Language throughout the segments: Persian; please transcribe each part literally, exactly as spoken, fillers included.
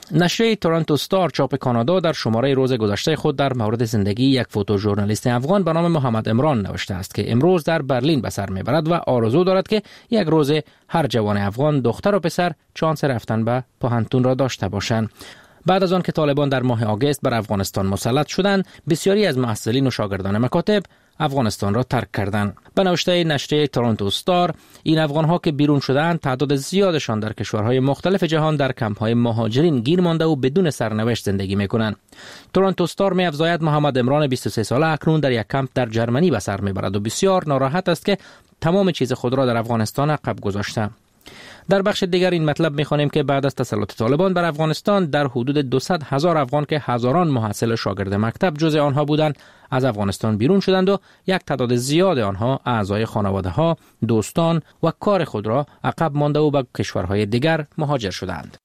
نشریه تورنتو ستار چاپ کانادا در شماره روز گذشته خود در مورد زندگی یک فوتوژورنالیست افغان به نام محمد عمران نوشته است که امروز در برلین به سر میبرد و آرزو دارد که یک روز هر جوان افغان دختر و پسر شانس رفتن به پوهنتون را داشته باشند. بعد از آن که طالبان در ماه آگوست بر افغانستان مسلط شدند، بسیاری از محصلین و شاگردان مکاتب افغانستان را ترک کردند. به نوشته نشریه تورنتو ستار، این افغان‌ها که بیرون شدند تعداد زیادشان در کشورهای مختلف جهان در کمپ‌های مهاجرین گیر مانده و بدون سرنوشت زندگی می‌کنند. تورنتو ستار می‌افزاید محمد عمران بیست و سه ساله اکنون در یک کمپ در جرمنی به سر می‌برد و بسیار ناراحت است که تمام چیز خود را در افغانستان عقب گذاشته. در بخش دیگر این مطلب می‌خوانیم که بعد از تسلط طالبان بر افغانستان در حدود دویست هزار افغان که هزاران محصل و شاگرد مکتب جزء آنها بودند از افغانستان بیرون شدند و یک تعداد زیاد آنها اعضای خانواده‌ها، دوستان و کار خود را عقب مانده و به کشورهای دیگر مهاجر شدند.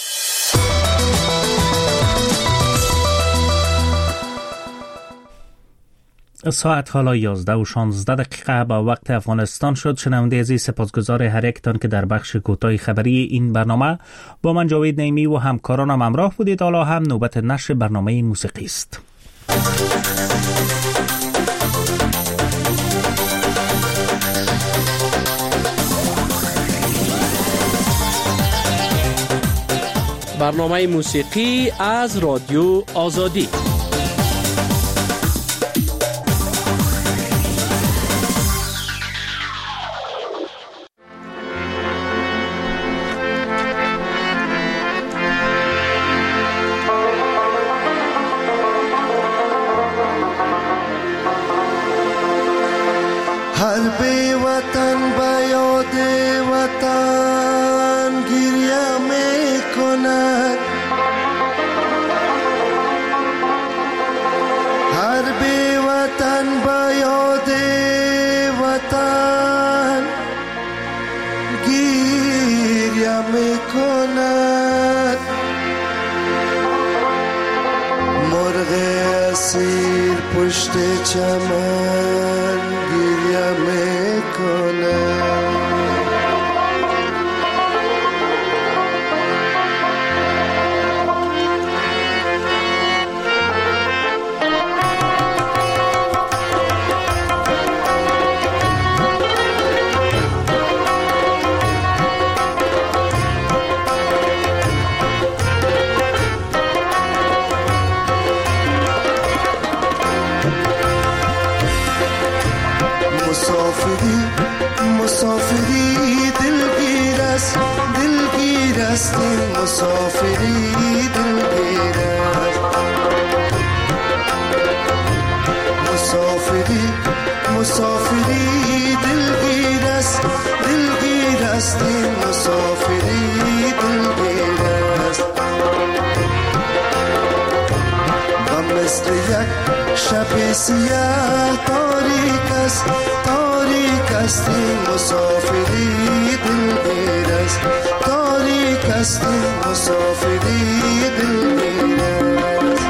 ساعت حالا یازده و شانزده دقیقه با وقت افغانستان شد. شنونده عزیز، سپاسگزار هر یکتان که در بخش کوتاه خبری این برنامه با من جاوید نعیمی و همکارانم همراه بودید. حالا هم نوبت نشر برنامه موسیقی است. برنامه موسیقی از رادیو آزادی. شب سیاه تاریک است، تاریک است این مسافری دلگیر است، تاریک است این مسافری دلگیر است.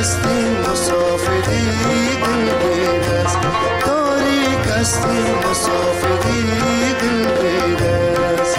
است این مسافری دلگیر است، تاریک است این مسافری دلگیر است.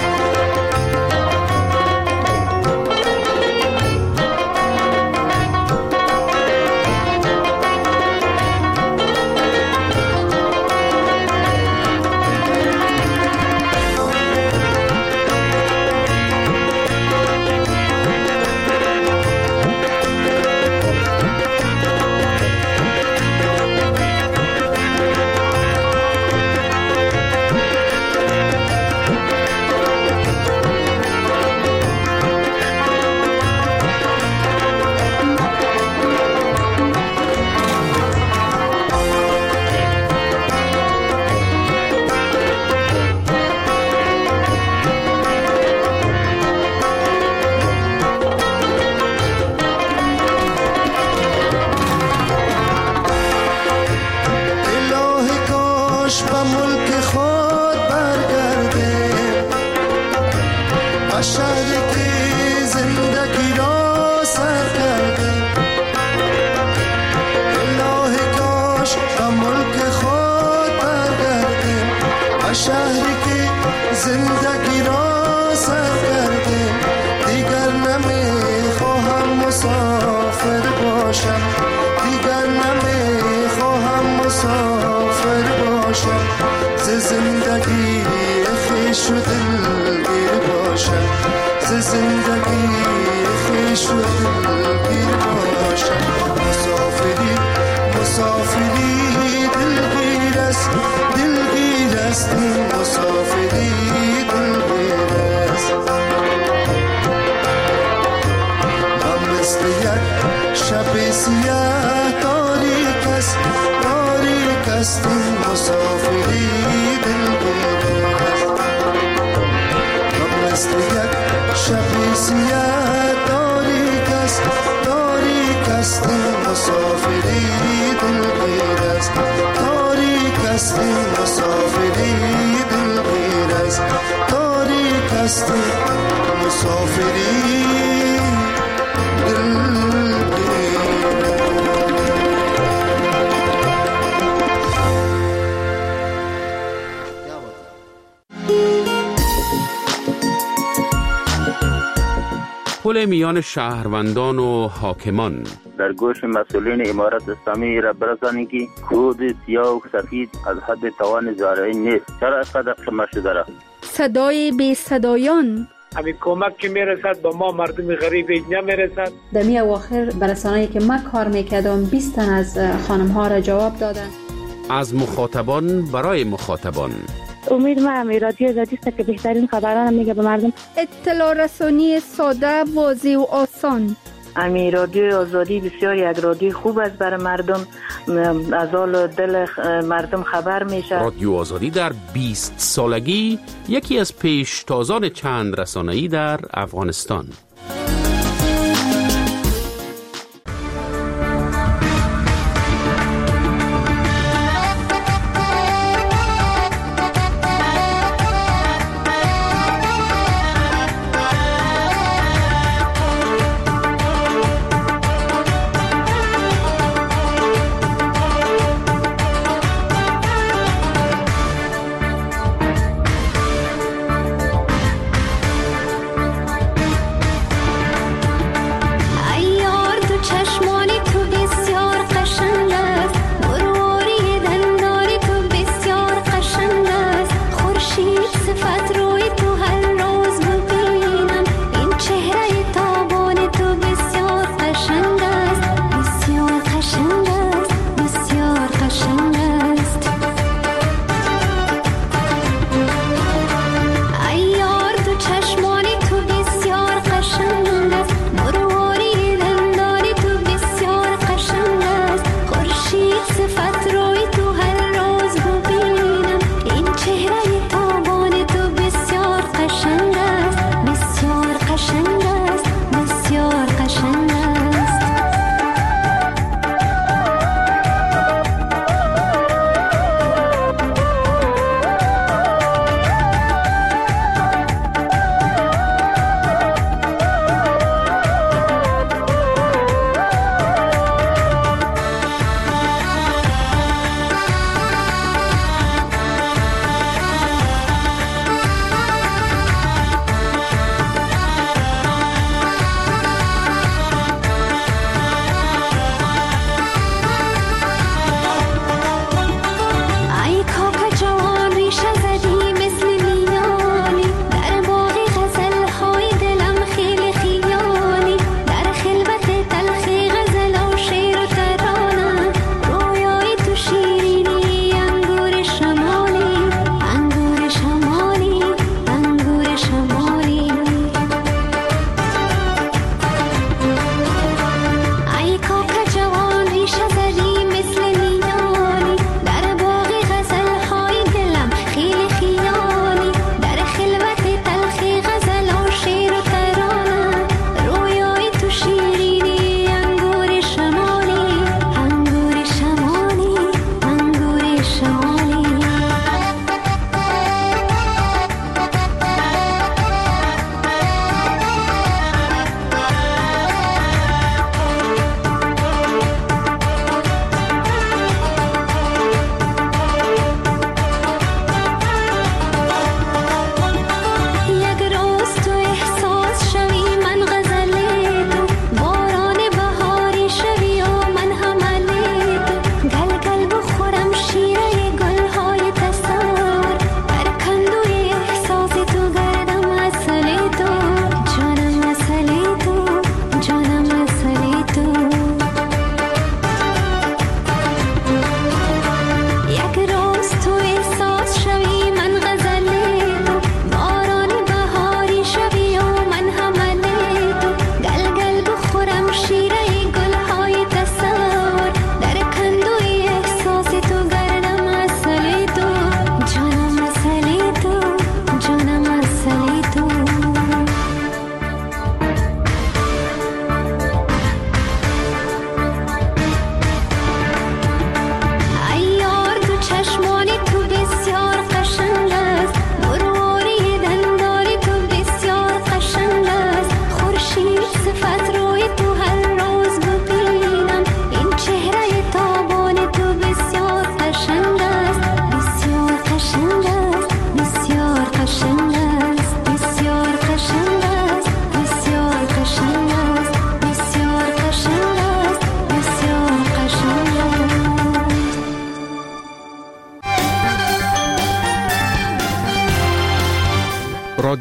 شهری که زندگی را سر کرده، دیگر نمیخواهم مسافر باشم، دیگر نمیخواهم مسافر باشم، ز زندگی خویش و دلگیر باشم، ز زندگی خویش و دلگیر باشم. مسافری مسافری دلگیر است، دلگیر است این مسافری دلگیر است. من مثل یک شب سیاه تاریک است، تاریک است این مسافری دلگیر است. من مثل یک شب سیاه تاریک است، تاریک است این مسافری دلگیر است، تاریک است این مسافری دلگیر است، تاریک است این مسافری پل میان شهروندان و حاکمان. در گوش مسئولین امارت اسلامی را برسانید که خود سیاه و سفید از حد توان زارعی نیست. چرا اینقدر قمه شده را؟ صدای بی صدایان. همین کمک که میرسد با ما مردم غریب نمیرسد. در می اواخر برسانه‌ای که من کار میکردم بیست تن از خانم ها را جواب دادن. از مخاطبان برای مخاطبان. امید ما هم رادیو آزادی است که بهترین خبران میگه به مردم. اطلاع رسانی ساده، واضح و آسان. امی رادیو آزادی بسیار یک رادیو خوب است برای مردم، از حال دل مردم خبر میشه. رادیو آزادی در بیست سالگی یکی از پیشتازان چند رسانه‌ای در افغانستان.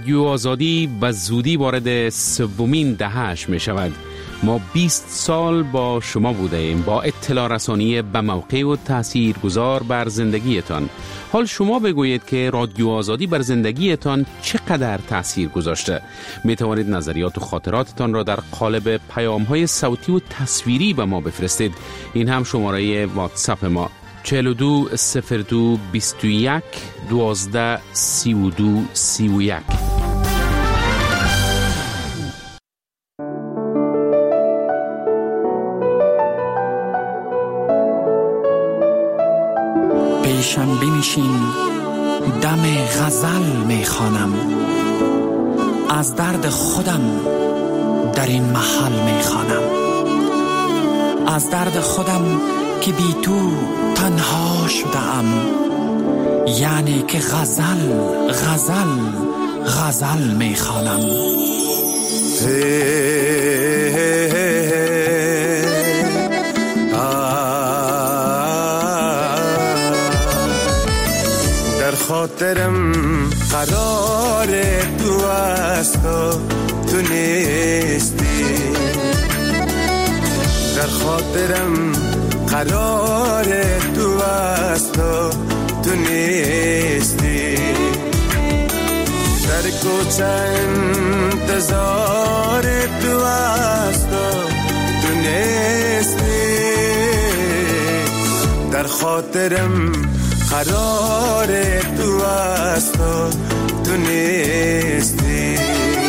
رادیو آزادی به زودی وارد سومین دهه‌اش می شود. ما بیست سال با شما بوده ایم، با اطلاع رسانی به موقع و تأثیر گذار بر زندگیتان. حال شما بگویید که رادیو آزادی بر زندگیتان چقدر تأثیر گذاشته. می توانید نظریات و خاطراتتان را در قالب پیام‌های صوتی و تصویری به ما بفرستید. این هم شماره واتساپ ما چهل و دو صفر دو بیست و یک دوازده سی و دو سی و یک. پیشم بنشین دم غزل میخوانم، از درد خودم در این محل میخوانم، از درد خودم که بی تو تنها شدم، یعنی که غزل غزل غزل میخوانم. در خاطرم قرار تو است و تو نیستی، در خاطرم قرار تو است و تو نیستی، در کوچه انتظار تو است و تو نیستی، در خاطرم قرار تو است و تو نیستی.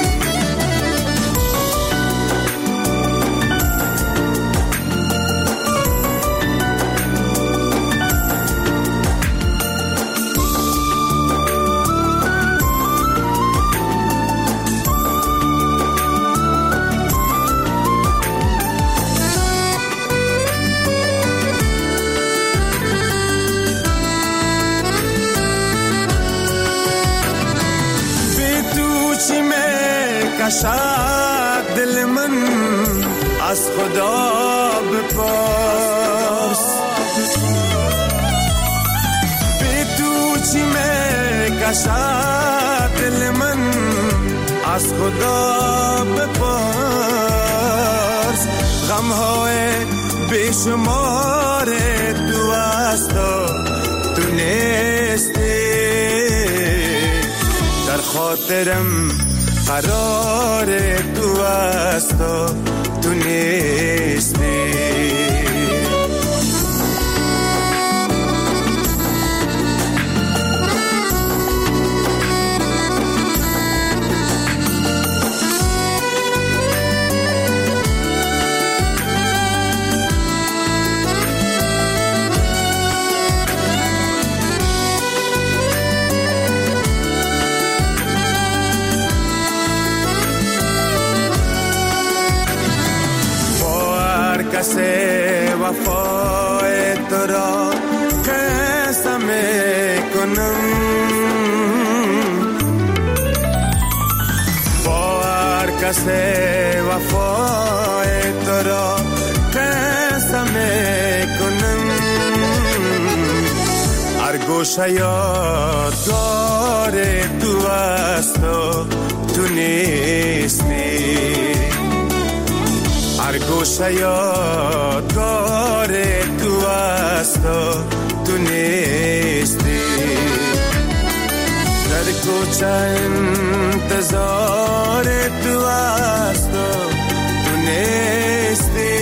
کشد دل من از خدا بپرس، بی تو چی می کشد دل من از خدا بپرس، غمهای بیشمار تو است و تو نیستی، در خاطرم قرار تو است و تو نیستی. کسی وفای تو را قسم کنم، با هر کسی وفای تو را قسم کنم، هر گوشه یادگار تو است و تو نیستی، هر گوشه یادگار تو است و تو نیستی، در کوچه انتظار تو است و تو نیستی،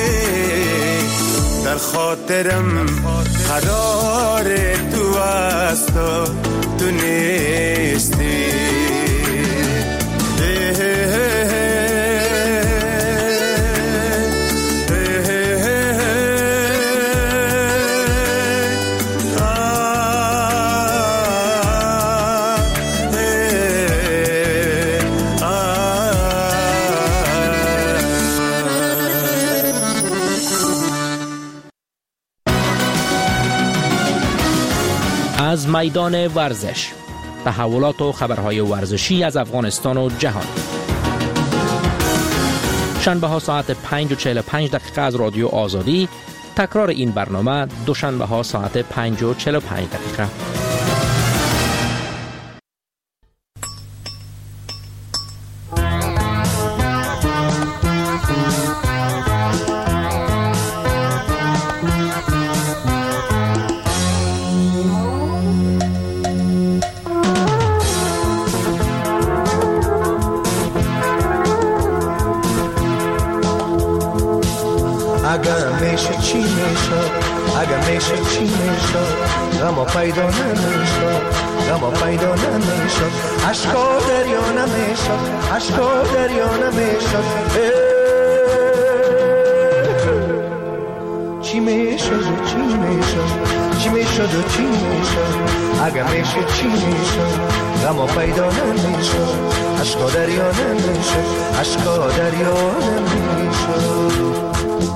در خاطرم قرار تو است و تو نیستی. از میدان ورزش، تحولات و خبرهای ورزشی از افغانستان و جهان. شنبه ها ساعت پنج و چهل و پنج دقیقه از رادیو آزادی، تکرار این برنامه دوشنبه ها ساعت پنج و چهل و پنج دقیقه. میشد چی میشد، اگر میشد چی میشد، غم پیدا نمیشد، غم پیدا نمیشد، عشقا دریا نمیشد، عشقا دریا نمیشد. چی میشد و چی میشد، چی میشد و چی میشد، اگر میشد چی میشد، غم پیدا نمیشد، عشقا دریا نمیشد، عشقا دریا نمیشد.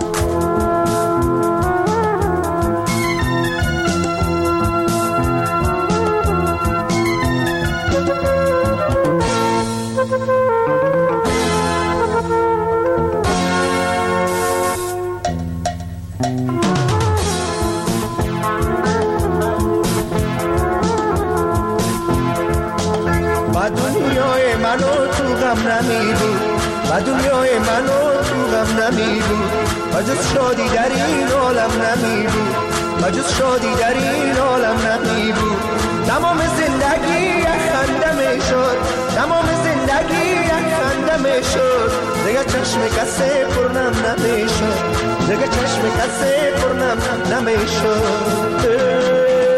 و دنیای من و تو غم نمی بود، و جز شادی در این عالم نمی بود، و جز شادی در این عالم نمی بود. تمام زندگی یک خنده می شد، تمام زندگی یک خنده می شد، دیگه چشم کسی پرنم نمی شد، دیگه چشم کسی پرنم نمی شد.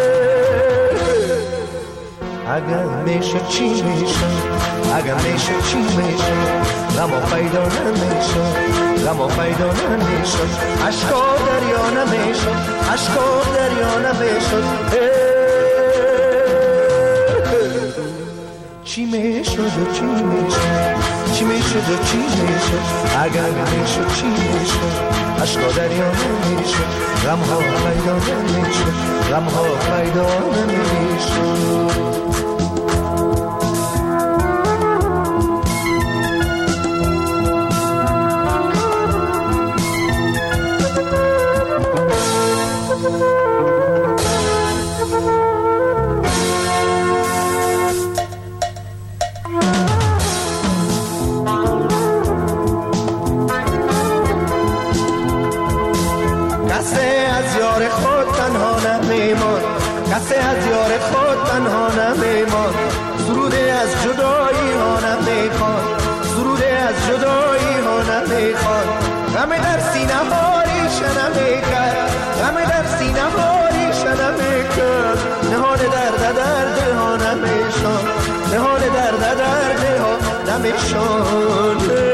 اگر میشد چی میشد، اگر میشد چی میشد، غم پیدا نمیشد، غم پیدا نمیشد، عشقا دریا نمیشد، عشقا دریا نمیشد. چی میشد و چی میشد، چی میشد و چی میشد، اگر میشد چی میشد، عشقا دریا نمیشد، غم ها پیدا نمیشد، غم ها پیدا نمیشد. کسی از یار خود تنها نمیمان، سروده از جدایی ها نمیخوان، سروده از جدایی ها نمیخوان. غم در سینه ها ریشه نمیکرد، غم در سینه ها ریشه نمیکرد، نهان درد درد ها نمیشان، نهان درد درد ها نمیشان.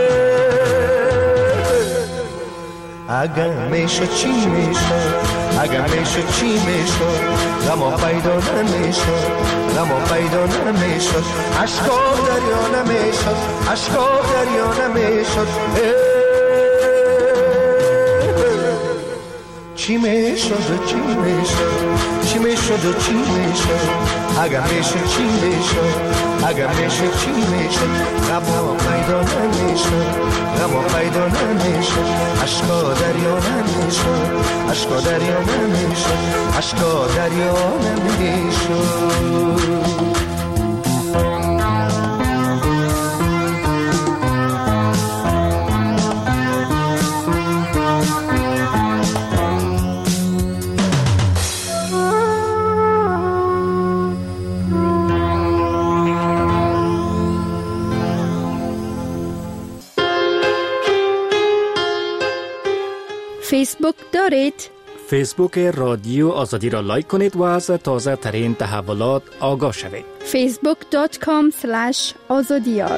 اگر میشد چی میشد، اگر میشد چی میشد، غم پیدا نمیشد، غم پیدا نمیشد، عشقا دریا نمیشد، عشقا دریا نمیشد. چی میشد و چی میشد، چی میشد و چی میشد، اگر میشد چی میشد، اگر میشد چی میشد، غم پیدا نمیشد، غم پیدا نمیشد، عشقا دریا نمیشد، عشقا دریا نمیشد، عشقا دریا نمیشد. فیسبوک دارید؟ فیسبوک رادیو آزادی را لایک کنید و از تازه ترین تحولات آگاه شوید. فیسبوک دات کام اسلش آزادیار.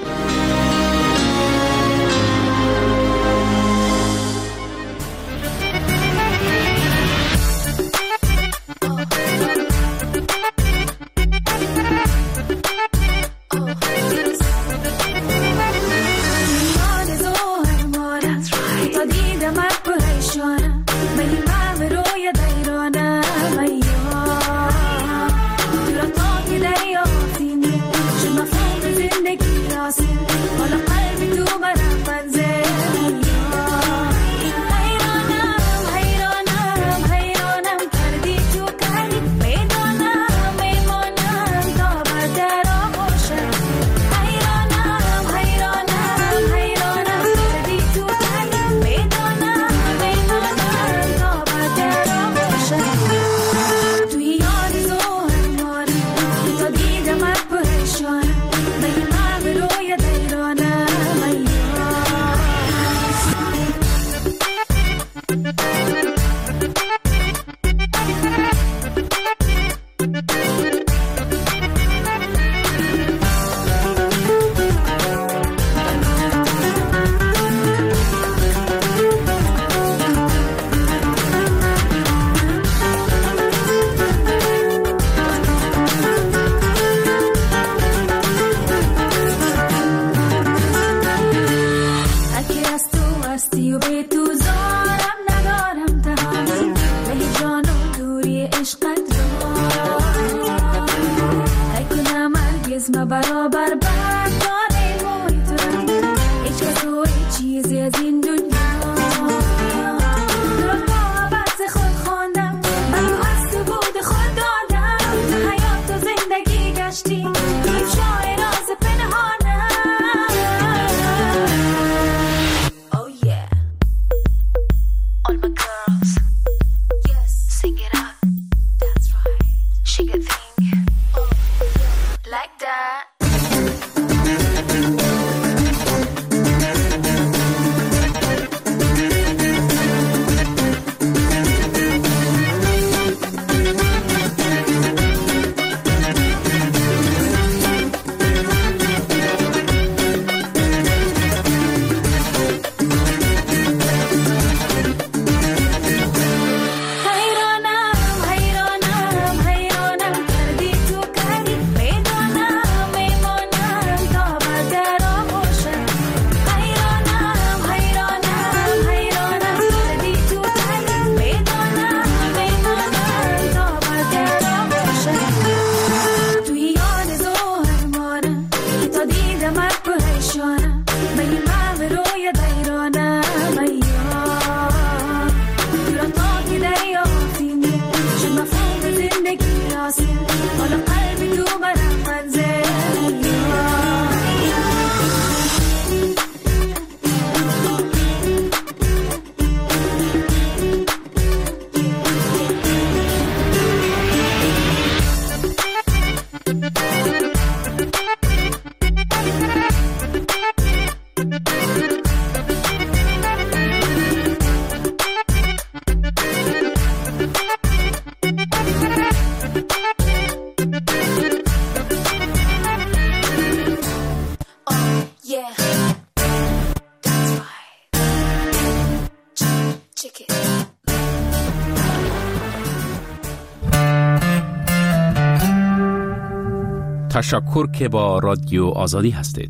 زندگی راست تا برابر برداره موی تو رنگ هیچ کس و هیچ چیزی از این دنیا رو بابت خود خوندم برو از تو بود خود دادم تو حیات و زندگی گشتی این شای راز پنهانم Oh yeah All my girls Yes Sing it out That's right Shake a thing Like that تشکر که با رادیو آزادی هستید.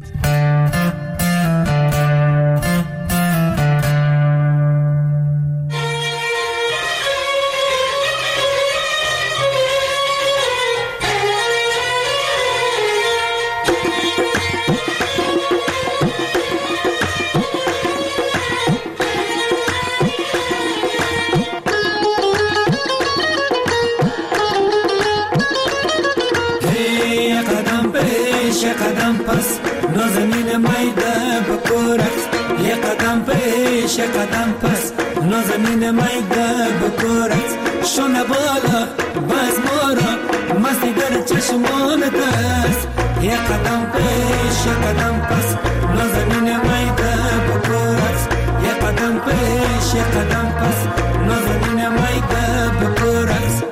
قدم پس نازنین میده بکورت یه قدم پیش قدم پس نازنین میده بکورت شونه بالا باز مورا مستی در چشمانت است یه قدم پیش قدم پس نازنین میده بکورت یه قدم پیش قدم پس نازنین میده بکورت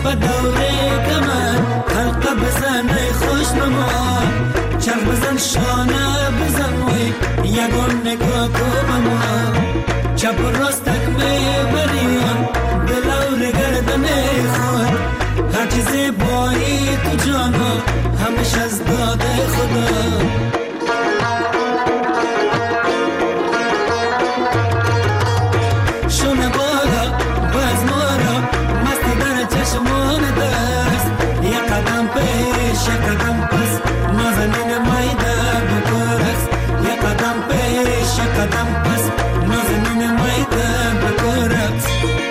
به دوره کمر حلقه بزن ای خوش بمان چرخ بزن شانه بزن وی یگان نگاه کو بمان چپ و راستک میبریان دلور گردن خود هر چیزی بایی تو جانا همش از داد خدا شونه بالا باز مارا مستی در چشمان دست یک قدم پیش یک قدم پس نازنین مایده بکرست یک قدم پیش یک قدم پس نازنین مایده بکرست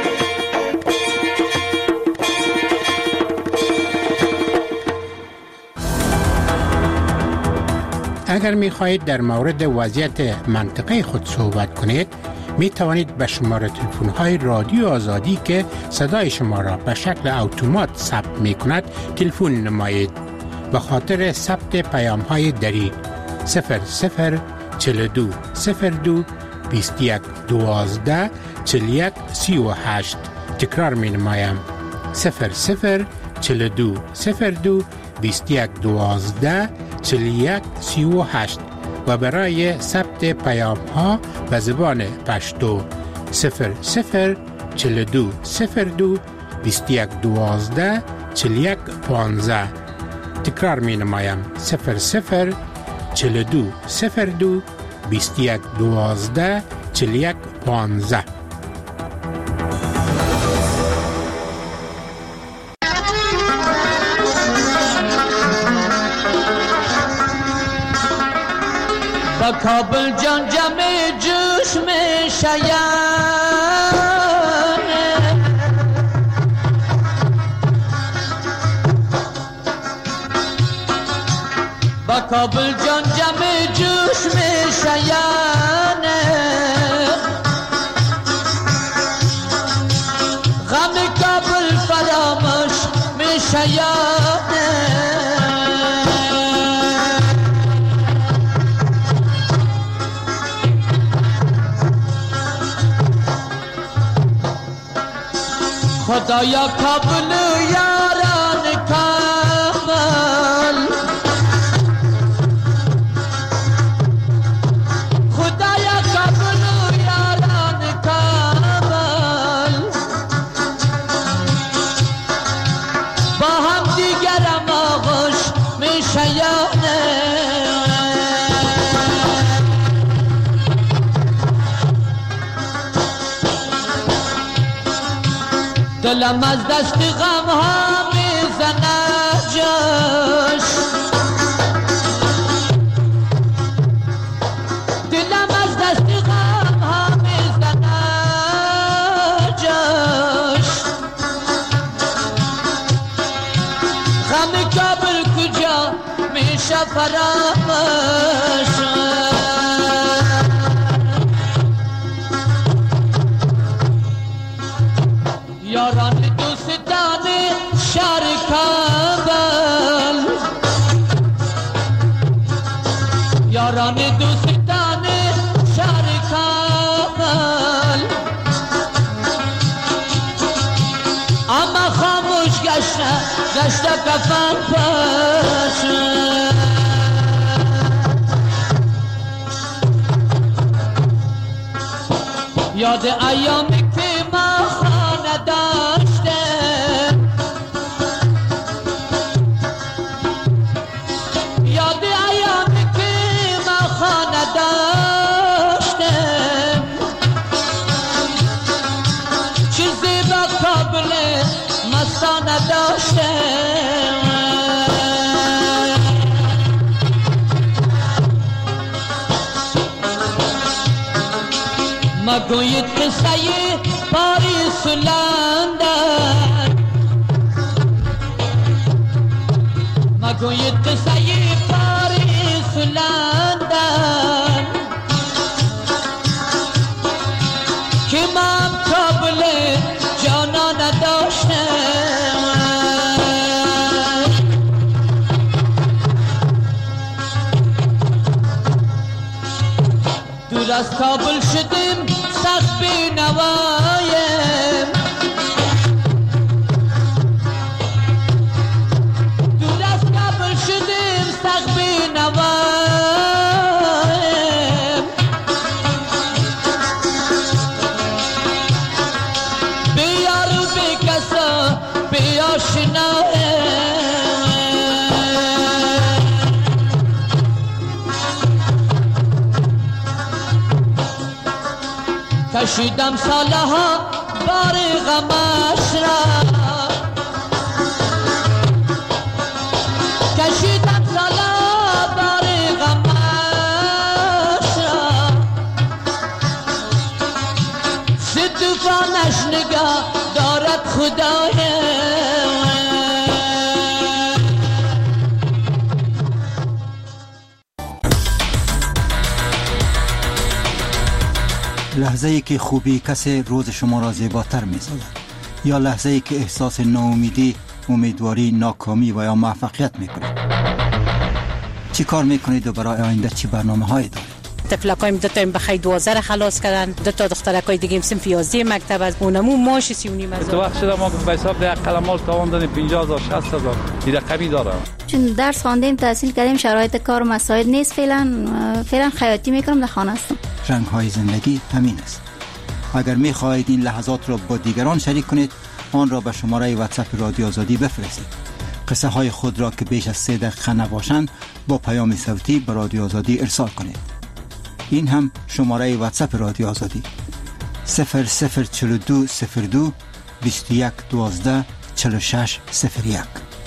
اگر می خواهید در مورد وضعیت منطقه خود صحبت کنید می توانید به شماره تلفن های رادیو آزادی که صدای شما را به شکل اتومات ثبت می کند تلفن نمایید. به خاطر ثبت پیام های دری صفر صفر چهل و دو صفر دو بیست و یک دوازده چهل و یک سی و هشت تکرار می نمایم صفر صفر چهل و دو صفر دو بیست و یک دوازده چهل و یک سی و هشت و برای ثبت پیام ها به زبان پشتو صفر صفر چهل و دو صفر دو بیست و یک دوازده چهل و یک پانزده تکرار می نمایم صفر صفر چهل و دو صفر دو بیست و یک دوازده چهل و یک پانزده. با کابل جان جمع جوش میں شیان با کابل جان جمع جوش میں شیان غم کابل فراموش میں شیان خدایا کابل یاران کابل خدایا کابل یاران کابل با هم دیگرم آغوش میشیانه دلم از دست غم ها میزنه جاش دلم از دست غم ها میزنه جاش غم کابل کجا میشه فراموش یاران دوستان شهر کابل یاران دوستان شهر کابل اما خاموش گشته گشته کفن پاش یاد ایامی که ما داشته یاد ایامی که ما خانه داشته چیزی با کابل مستانه داشته مگوید قصه پاریس و لندن مگوید قصه پاریس و لندن که من کابل جانا نداشتم دور از کابل شدیم سخت بینوایم دلی آشنا کشیدم سالها بار غمش را کشیدم سالها بار غمش را ستوفانش نگاه دارد خدای لحظه ای که خوبی کسی روز شما را زیباتر می سازد، یا لحظه ای که احساس ناامیدی، امیدواری، ناکامی و یا موفقیت می کنید. چی کار می کنید و برای آینده چی برنامه هایی دارید؟ طفلکایم دو تا بخی دوازده را خلاص کردن، دو تا دخترکای دیگه هم صنف یازده مکتب از اونمو ماش سی و نیم هزار. تو وقت شده ما به حساب ده قلمال تواندن پنجاه هزار شصت هزار این رقمی داره. چون درس خواندیم تحصیل کردیم شرایط کار مساعد نیست، فعلا فعلا خیاطی میکنم، در خانه هستم. رنگ های زندگی همین است. اگر می خواهید این لحظات را با دیگران شریک کنید، آن را به شماره واتساپ رادیو آزادی بفرستید. قصه های خود را که بیش از سه دقیقه نباشند با پیام صوتی به رادیو آزادی ارسال کنید. این هم شماره واتساپ رادیو آزادی صفر صفر چهل و دو صفر دو بیست و یک دوازده چهل و شش صفر یک.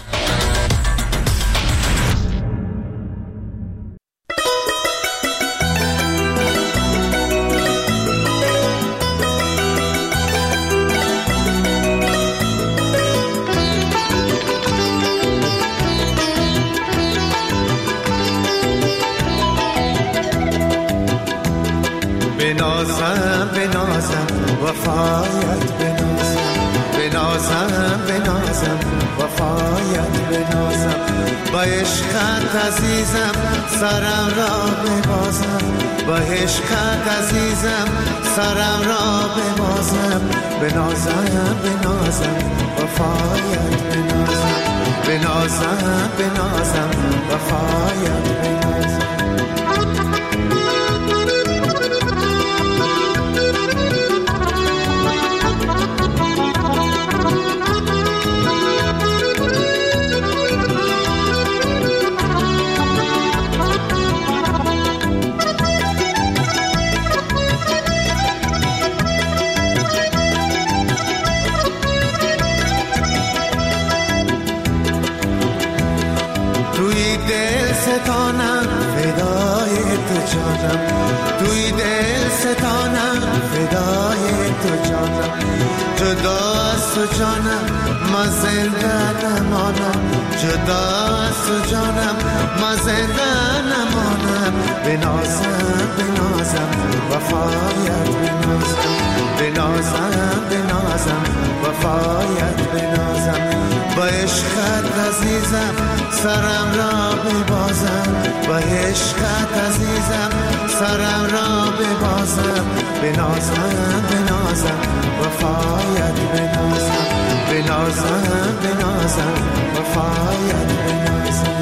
بنازم بنازم وفایت بنازم بنازم بنازم وفایت بنازم با عشقت عزیزم سرم را ببازم با عشقت عزیزم سرم را ببازم بنازم بنازم وفایت بنازم بنازم بنازم وفایت بنازم ستانم فدای تو جانم توی دل ستانم فدای تو جانم جدا از تو جانم ما زنده نمانم جدا از تو جانم ما زنده نمانم بنازم بنازم وفایت بنازم بنازم بنازم وفایت بنازم با عشقت عزیزم سرم را ببازم با عشقت عزیزم سرم را ببازم بنازم بنازم وفایت بنازم بنازم بنازم وفایت بنازم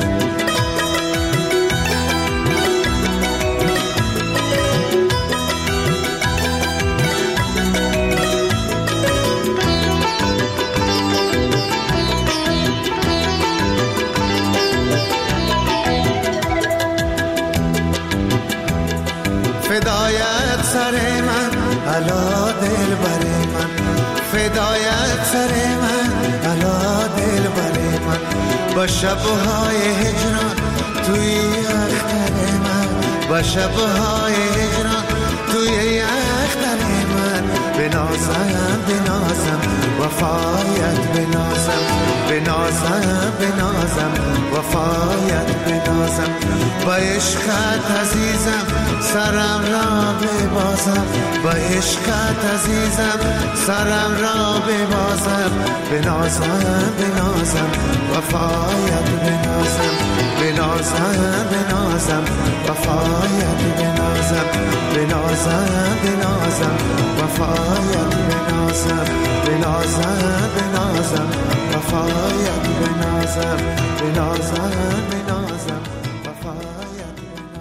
فدایت سر من علا دل بر من فدایت سر من علا دل بر من با شبهای هجران توی اختر من با شبهای هجران توی اختر من بنازم بنازم وفایت بنازم بنازم بنازم وفایت بنازم با عشقت عزیزم سرم را ببازم با عشقت عزیزم سرم را ببازم بنازم بنازم وفایت بنازم بنازم بنازم وفایت بنازم بنازم بنازم وفایت بنازم بنازم بنازم وفایت بنازم بنازم بنازم وفایت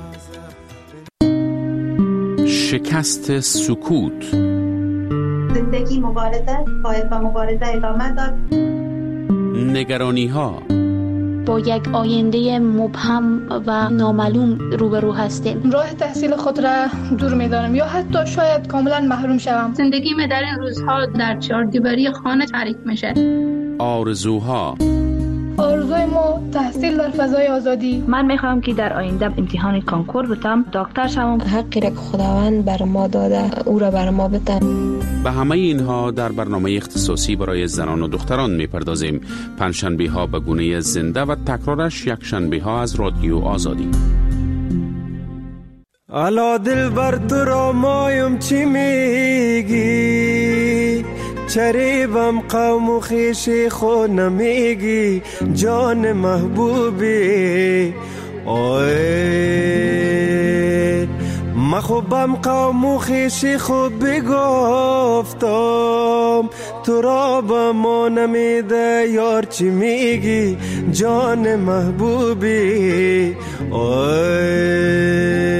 بنازم شکست سکوت زندگی مبارزه باید با مبارزه ادامه داد. نگرانی ها، با یک آینده مبهم و نامعلوم روبرو هستیم. راه تحصیل خود را دور می‌دانم یا حتی شاید کاملا محروم شوم. زندگی من در این روزها در چهاردیواری خانه تعریف میشه. آرزوها، آرزوی ما تحصیل در فضای آزادی. من میخوام که در آینده امتحان کانکور بتم، دکتر شوم. حقی را که خداوند بر ما داده او را بر ما بده. به همه اینها در برنامه اختصاصی برای زنان و دختران میپردازیم. پنجشنبه ها به گونه زنده و تکرارش یک شنبه ها از رادیو آزادی. الا دل بر تو را مایم چی میگی، چریبم قوم و خیشی خود نمیگی، جان محبوبی آی مخوبم قوم و خیشی خود بگفتم، تو را با ما نمیده یار چی میگی، جان محبوبی آی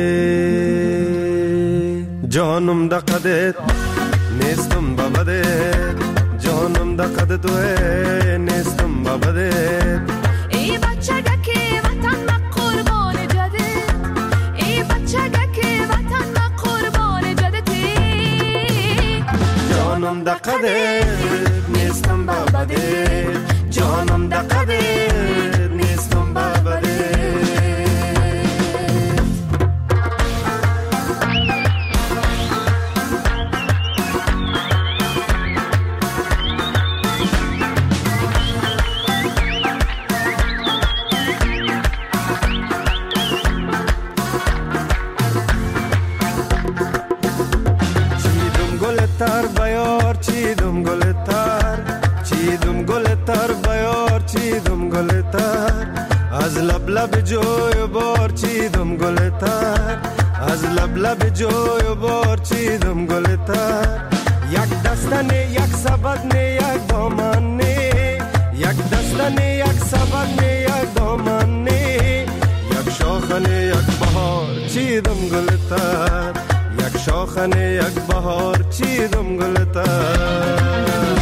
جانم دقدت نیستم بابدت، جانم دقدت توه نیستم بابدت. ای بچه که وطن ما قربان جدت، ای بچه که وطن ما قربان جدتی، جانم دقدت نیستم بابدت، جانم دقدت نیستم بابدت. تر بیار چیدم گل تر، چیدم گل تر بیار چیدم گل تر، از لب لب جوی بار چیدم گل تر، از لب لب جوی بار چیدم گل تر. یک دستنه یک سبدنه یک دامنه، یک دستنه یک سبدنه یک دامنه، یک شاخنه یک بهار چیدم گل تر، یک شاخنه یک بهار چیدم گلتر.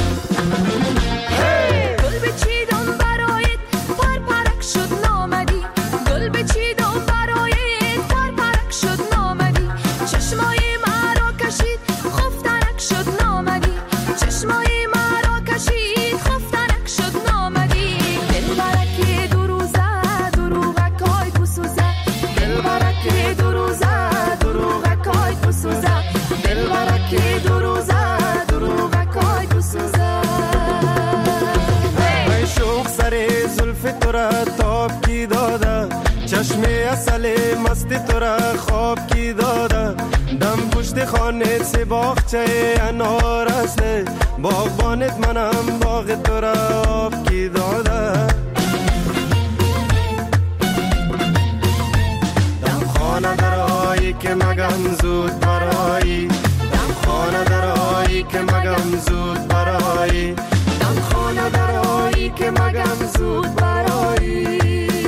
گل بچیدم برایت پر پرک شد نامدی، گل بچیدم برایت پر پرک شد نامدی، چشمای مرا کشید خفتنک شد نامدی، چشمای مرا کشید خفتنک شد نامدی. دل برکی دو روزه دروغکای بسوزه، دل برکی دو روزه دروغکای بسوزه، دل برکی دو روزه دروغکای بسوزه. ای شوق سر زلف تو را تاب کی داده، چشم اصل مست تو را خواب کی داده، دم پشت خانه سی باغچه انار است، باغبانت منم باغ تو را آب کی داده. دم خانه درایی که مگم زود برایی، دم خانه درایی که مگم زود برایی، دم خانه درایی که مگم زود برایی.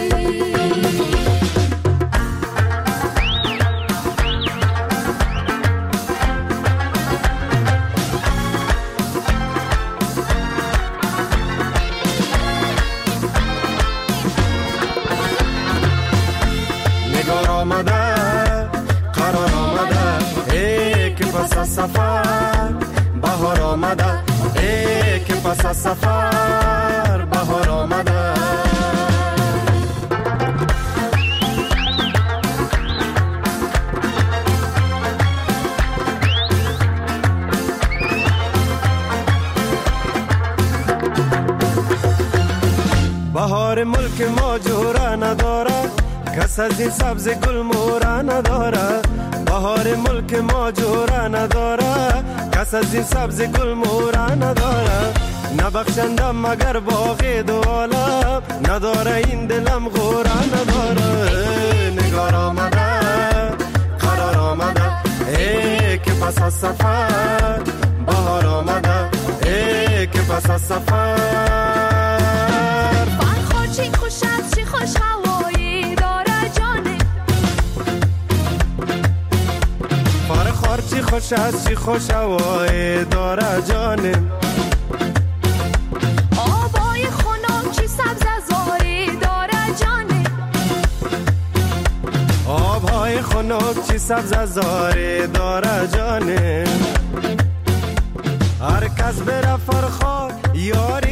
نگار آمده قرار آمده، ای که پس از سفر بهار آمده، ای که پس از سفر بهار آمده. بهار ملک ما جورا نداره، کس از این سبز گل مورا نداره، بهار ملک ما جورا نداره، کس از این سبز گل مورا نداره. نبخشندم مگر باغ دو عالم، نداره این دلم غورا نداره. نگار آمده قرار آمده، ای که پس از سفر بهار آمده، ای که پس از سفر. فرخار چی خوش از چی خوش هوایی داره جانه، فرخار چی خوش از چی خوش هوایی داره جانه. آبای خنک سبز زاره داره جانه هر کس بره فرخار یاری